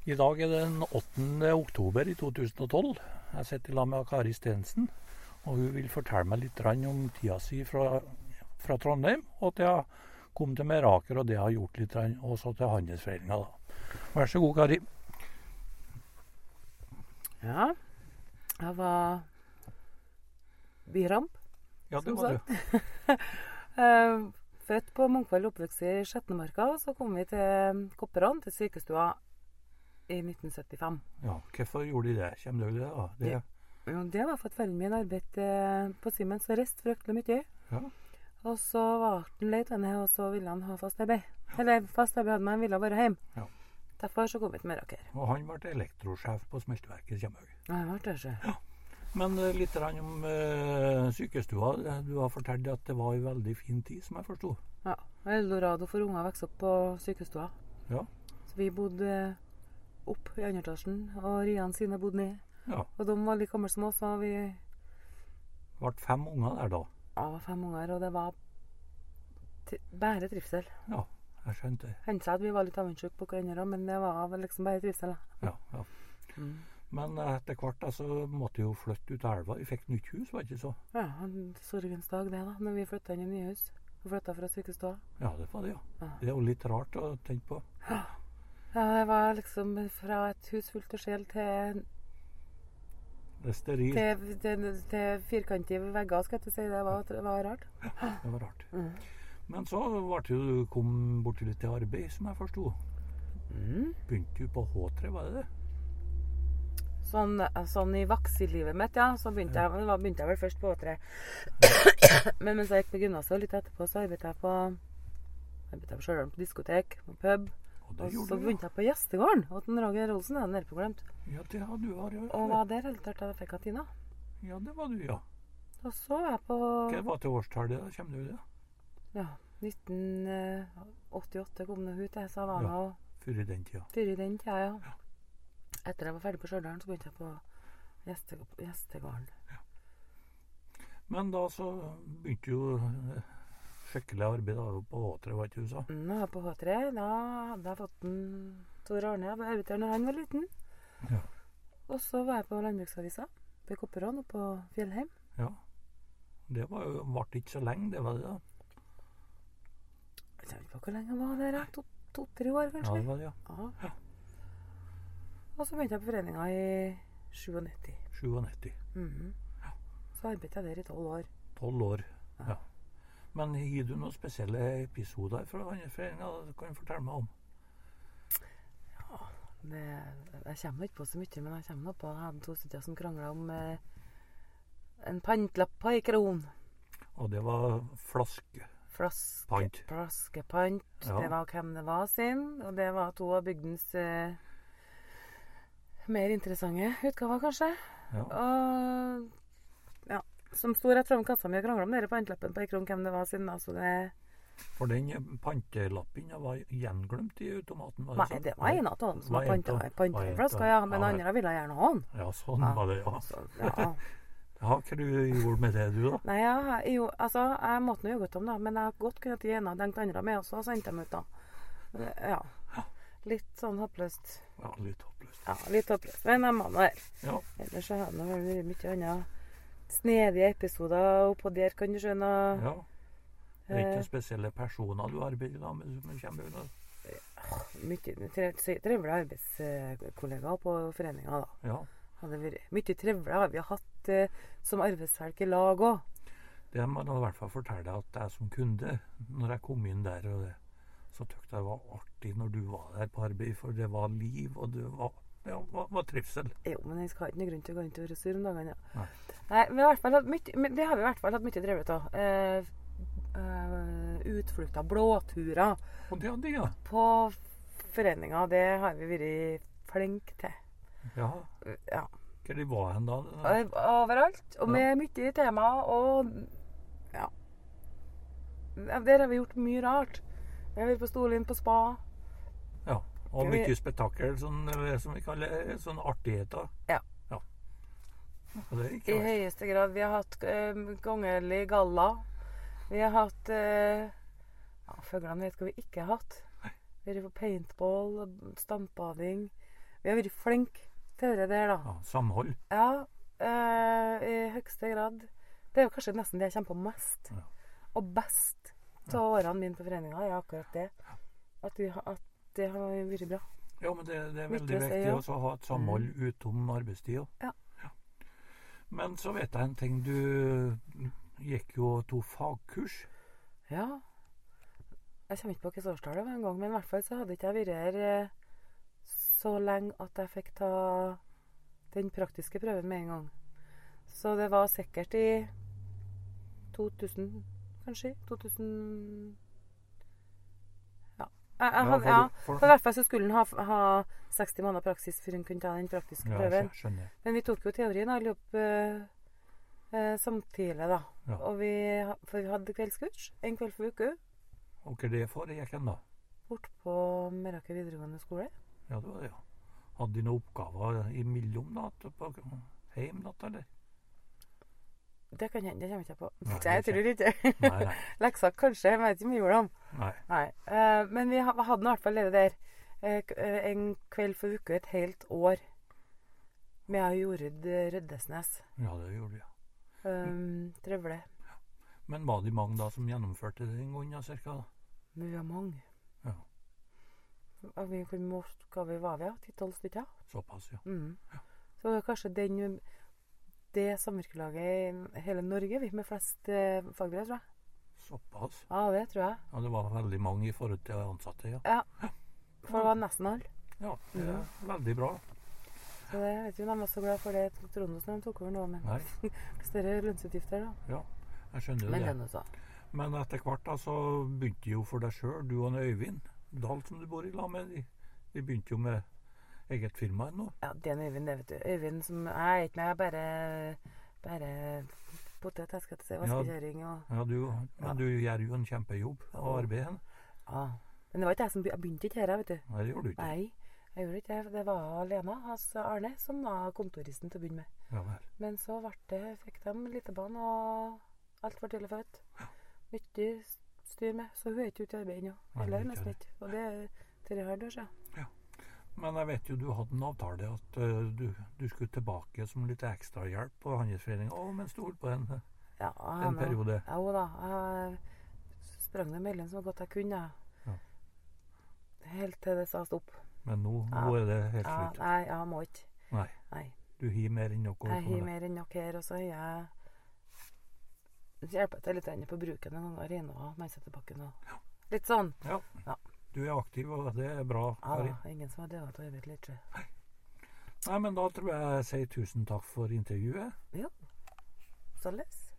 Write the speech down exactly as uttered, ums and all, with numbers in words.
I dag er det den åttende oktober i to tusen og tolv. Jeg sitter i lag med Kari Stensen, og hun vil fortelle meg litt om tida si fra, fra Trondheim, og til jeg kom til Meraker, og det jeg har gjort litt, og så til Handelsforeninga. Vær så god, Kari. Ja, jeg var biramp. Ja, det var du. Født på Munkvoll, oppvokst i Skjetnemarka, og så kom vi til Kopperand, til sykestua, i nitten syttifem. Ja, hvorfor gjorde de det? Kommer du det da? Det... Ja, det var for at foreldrene mine arbeidet på Siemens og reiste fryktelig mye. Ja. Og så var han leit henne, og så ville han ha fast arbeid. Eller fast arbeid hadde man, ville være hjemme. Ja. Derfor så kom vi til Meraker. Og han ble elektrosjef på smelteverket i Kjemhaug. Ja, han ble det, så. Ja. Men uh, litt om uh, sykestua. Du har fortalt at det var en veldig fin tid, som jeg forstod. Ja, Eldorado for unger vokste opp på sykestua. Ja. Så vi bodde opp i andre etasjen, og Rian sine bodde ned. Ja. Og de var like gamle som oss, og vi... Det ble fem unger der da. Ja, det var fem unger, og det var bare trivsel. Ja, jeg skjønte det. Hendte seg at vi var litt avundsjuk på hverandre, men det var vel liksom bare trivsel. Da. Ja, ja. Mm. Men etter hvert altså, måtte vi jo flytte ut av elva. Vi fikk nytt hus, var det ikke så? Ja, en sorgens dag det da, når vi flyttet inn i nye hus. Vi flyttet fra sykestua. Ja, det var det, ja. Ja. Det er jo litt rart å tenke på. Ja. Ja, det var liksom fra et hus fullt av sjel til... Det er sterilt. Til, til, til firkantige vegger, skal jeg si. Det var, det var rart. Ja, det var rart. Mm. Men så ble du kom borti litt til arbeid, som jeg forstod. Mm. Begynte du på H tre, var det det? Sånn, sånn i vaksilivet mitt, ja. Så begynte, Ja. jeg, begynte jeg vel først på H tre. Men mens jeg gikk på gymnaset litt etterpå, så arbeidet jeg på, arbeidet jeg på Stjørdal på diskotek, på pub. Og, Og gjorde så du, begynte jeg på gjestegården. Og den Roger Olsen er nede på glemt. ja. Ja, det har du har, ja. Og var der helt til jeg fikk Atina. Ja, det var du, ja. Og så var jeg på... Hva var til årstallet da? Kommer du det? Ja, nitten åttiåtte kom det ut, så jeg var Ja. nå Før i den tida. før i den tida, ja. Etter jeg var ferdig på Stjørdal, så begynte jeg på gjeste, gjestegården. Men da så begynte jo eh, skikkelig arbeid da, på H tre, var ikke du sa? Nå på H tre, da hadde jeg fått en Tor Arne, jeg arbeidet der når han var liten. Ja. Og så var jeg på landbruksavisa, på Kopperand og på Fjellheim. Ja. Det var jo, varte ikke så lenge, det var det da. Jeg vet ikke hvor lenge jeg var der, to, to, tre år Ja, kanskje. det var det, ja. Ja. Og så begynte jeg på foreninga i nittisju. sjuognitti. Mhm. Så arbeidet jeg der i tolv år. Tolv år. Ja. Ja. Men har du noen spesielle episoder fra Handelsforeninga du kan fortelle meg om? Det, jeg kommer ikke på så mye, men jeg kommer nå på at jeg hadde to stykker som kranglet om eh, en pantlapp på en kron. Og det var flaske. Flaske, Pant. Flaskepant. Ja. Det var hvem det var sin, og det var to av bygdens eh, mer interessante utgaver, kanskje. Ja. Og ja, som sto rett frem kassa mi og kranglet om dere pantlappen på en kron, hvem det var sin. Altså det... For den pantelappen var gjenglemt i automaten, var det Nei, sant? det var en av dem som Var var en av- panta- panta var i en flaska, av- ja. Men ja, andre ville gjerne ha den. Ja, sånn Ja. var det, ja. Så, ja. Ja, hva du gjorde med det, du da? Nei, ja, jo, altså, jeg måtte nå jo godt om det, men jeg godt kunne til ene denkt andre med også, og sendt dem ut da. Ja, litt sånn håpløst. Ja, litt håpløst. Ja, litt håpløst, men jeg må nå her. Ja, Ellers så har det vært veldig mye annet snedige episoder oppå der, kan du skjønne. ja. Det er ikke Eh, noen spesielle personer du arbeider da med som kommer unna? mye tre- trevlige arbeidskollegaer på foreninga da. Ja, Hadde vært mye trevlig har vi hatt eh, som arbeidsfelk i lag også. det må jeg i hvert fall fortelle deg at jeg som kunde, når jeg kom inn der, og det, så tykte jeg det var artig når du var der på arbeid, for det var liv, og det var, ja, var, var trivsel. Jo, men jeg skal ha ikke noen grunn til å gå inn til å være sur om dagene, ja. Nei. Nei, vi har i hvert fall hatt mye, men det har vi i hvert fall hatt mye trevlig av. Eh, eh, utflukter, blåturer Og det hadde jeg, på foreninga, det har vi vært flinke til. ja. Ja. Hva de var hen da? Og overalt, og med mye tema, og ja. Der har vi gjort mye rart. Vi har vært på Storlien på spa. Ja, og Vi- mye spetakkel, sånn, eh, som vi kaller det, sånn artigheter. Ja. Ja. Og det er I ikke verst. høyeste grad. Vi har hatt eh, kongelig galla. Vi har hatt eh, ja, Føglene vet hva vi ikke har hatt. Vi har vært på paintball, stampbading, vi har vært flinke til det der, da. Ja, samhold. Ja, eh, i høyeste grad. Det er jo kanskje nesten det jeg kjenner på mest. Ja. Og best av årene mine på foreningen er akkurat det. At, vi, har- at det har vært bra. Ja, men det, det er Mye veldig å si, viktig ja. også å ha et samhold utom arbeidstida. Ja. Men så vet jeg en ting. Du gikk jo to fagkurs. Ja. Jeg kommer ikke på hvilket årstall det var en gang, men i hvert fall så hadde ikke jeg vært her eh, så lenge at jeg fikk ta den praktiske prøven med en gang. Så det var sikkert i to tusen, kanskje? to tusen Ja. Jeg, jeg, Ja, hadde, for- ja. for- For i hvert fall så skulle han ha, ha seksti måneder praksis før han kunne ta den praktiske Ja, prøven. jeg skjønner. Men vi tok jo teorien alle opp eh, eh, samtidig, da. Ja. Og vi, ha- for vi hadde kveldskurs en kveld for uke Og hva er det for gikk en da? bort på Meraker videregående skole. Ja, det var det, ja. Hadde de noen oppgaver imellom da, til- på heim da, eller? Det kan hende, det kommer ikke jeg på. Nei, Det jeg det tror ikke. Nei, nei. Leksa kanskje, jeg vet ikke om vi gjorde dem. nei. Nei. Eh, men vi ha- hadde nå i hvert fall det der eh, k- eh, en kveld for uke et helt år med Jorid Røddesnes. Ja, det gjorde de, ja. Um, trevlig. Men var de mange da som gjennomførte det den gangen, ja, cirka? da? Men vi var mange. Ja, Og vi, hvor mange hva vi var vi, ja? ti-tolv stykker? såpass, ja. Mm. Så det var kanskje den, det samvirkelaget i hele Norge, vi med flest eh, fagbrev, tror jeg. Såpass. Ja, det tror jeg. Ja, det var veldig mange i forhold til ansatte, ja. Ja. For det var nesten alle. Ja, det er veldig bra. Så det, jeg vet ikke om de var så glad for det Trondheim når de tok over nå, men Nei, større lønnsutgifter da. ja, jeg skjønner jo Men det. den også. Men etter hvert da, så begynte jo for deg selv, du og Øyvind Dahl som du bor i lag med, de, de begynte jo med eget firma nå. Ja, det er en Øyvind, det vet du. Øyvind som jeg er ikke med, jeg er bare, bare potet, jeg skal til å si, vaskekjøring og... Ja, du, men du gjør jo en kjempejobb og arbeid henne. Ja. Men det var ikke jeg som be- jeg begynte ikke her, vet du. Nei, det gjorde du ikke. Nei, jeg gjorde ikke det. Det var Lena, hans Arne, som var kontoristen til å begynne med. Ja vel. Men så ble det, fikk de Littebanen, og alt var tidlig født. Mye styr med, så hun er ikke ute i arbeid ennå. Nei, Eller ikke nesten det. ikke. Og det er tre halvt år siden. Men jeg vet jo du hadde en avtale at eh, du, du skulle tilbake som litt ekstra hjelp på Handelsforeningen også, mens du holdt på en, Ja, en han- periode. Ja, jo da. Jeg sprang ned mellom så godt jeg kunne. jeg. Ja. Helt til det sa stopp. Men nå, Ja. nå er det helt Ja, slutt. nei, jeg må ikke. Nei, Nei. du har mer enn nok å Jeg holde på har med. mer enn nok her, og så har jeg hjelper til litt inn på bruken noen ganger. Rene og Meisetterbakken og litt sånn. Ja. Ja. Du er aktiv, og det er bra, Ja, Kari. da, ingen som har dødd av arbeid litt. Nei, men da tror jeg jeg sier tusen takk for intervjuet. Ja. Således.